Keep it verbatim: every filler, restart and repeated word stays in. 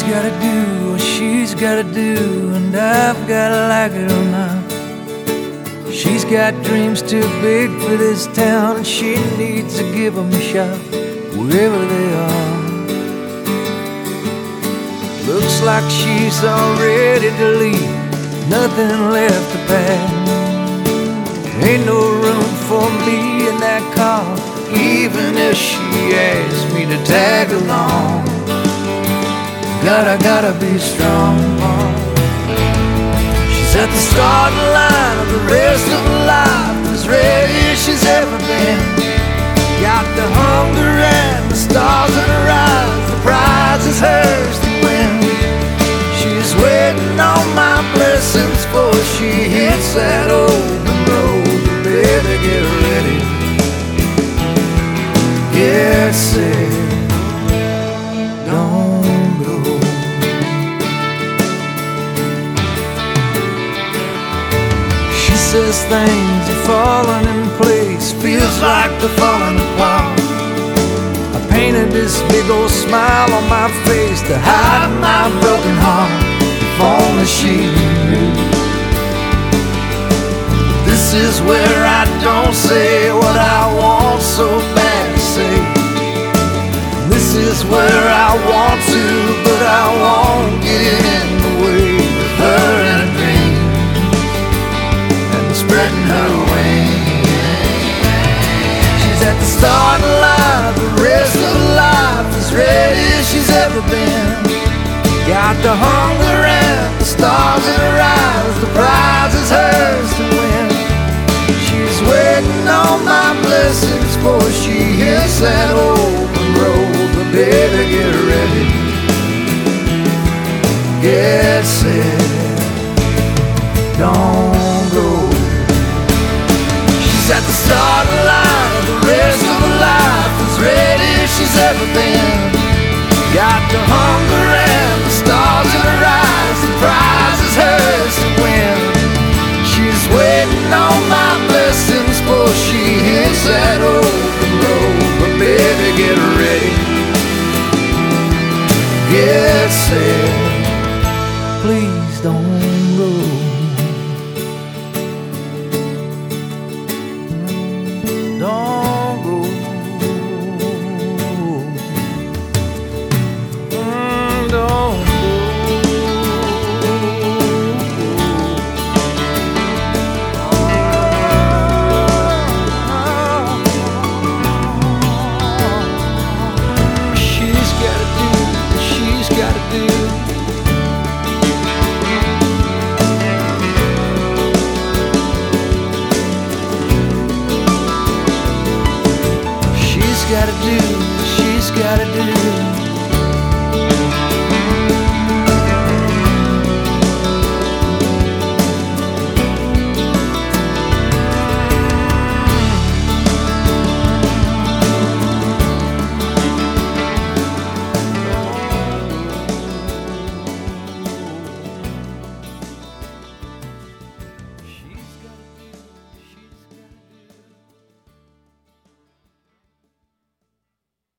She's gotta do what she's gotta do, and I've gotta like it or not. She's got dreams too big for this town, and she needs to give them a shot wherever they are. Looks like she's all ready to leave, nothing left to pack. Ain't no room for me in that car, even if she asks me to tag along. Gotta, gotta be strong. She's at the starting line of the rest of her life, as ready as she's ever been. Got the hunger and the stars in her eyes, the prize is hers to win. She's waiting on my blessings before she hits that open road. Baby, get ready, get set, don't go. She says things are falling in place, feels like they're falling apart. I painted this big old smile on my face to hide my broken heart. If only she knew. This is where I don't say what I want so bad to say. This is where I want to, but I won't get in the way of her and her dreams and spreading her wings. She's at the starting line of the rest of her life, as ready as she's ever been. Got the hunger and the stars in her eyes, the prize is hers to win. She's waiting on my blessings before she hits that open road. But baby, get ready, get set, don't go. She's at the starting line of the rest of her life, as ready as she's ever been. Got the hunger and the stars in her eyes, the prize is hers to win. She's waiting on my blessings before she hits that open road. But baby, get ready, get set, please don't go. Don't go. Mm, don't go. Gotta do, she's gotta do.